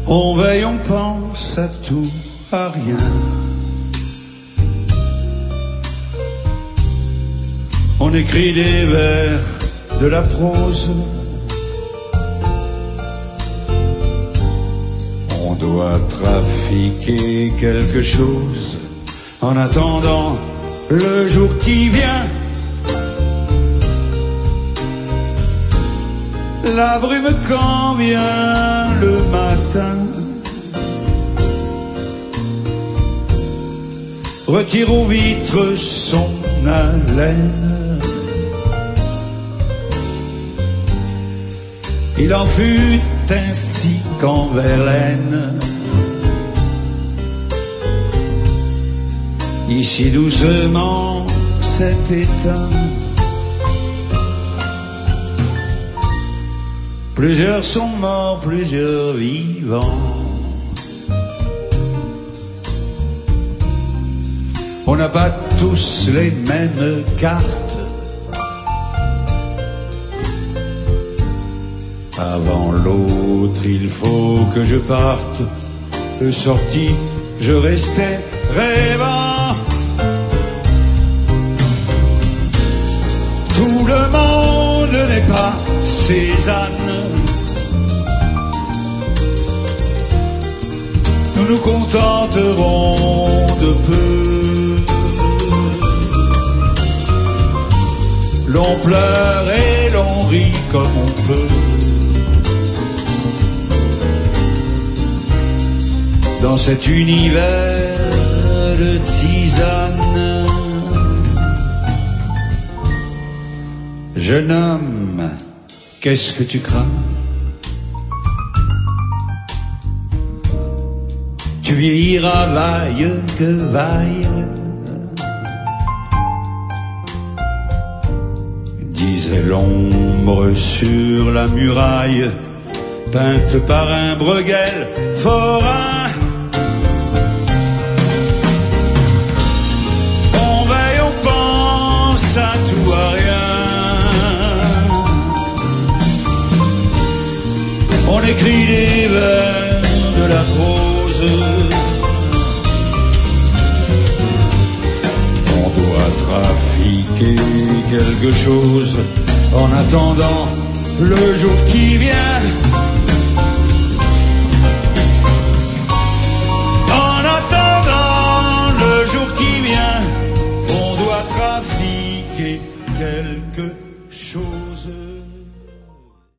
On veille, on pense à tout, à rien. On écrit des vers, de la prose. On doit trafiquer quelque chose en attendant le jour qui vient. La brume quand vient le matin retire aux vitres son haleine. Il en fut ainsi quand Verlaine ici doucement s'est éteint. Plusieurs sont morts, plusieurs vivants. On n'a pas tous les mêmes cartes. Avant l'autre, il faut que je parte. Sorti, je restais rêvant. Tout le monde n'est pas Cézanne. Nous nous contenterons de peu. L'on pleure et l'on rit comme on peut. Dans cet univers de tisane. Jeune homme, qu'est-ce que tu crains? Tu vieilliras, vaille que vaille, disait l'ombre sur la muraille, peinte par un Bruegel forain. On veille, on pense à tout, à rien. On écrit des vers, de la prose. On doit trafiquer quelque chose en attendant le jour qui vient. En attendant le jour qui vient, on doit trafiquer quelque chose.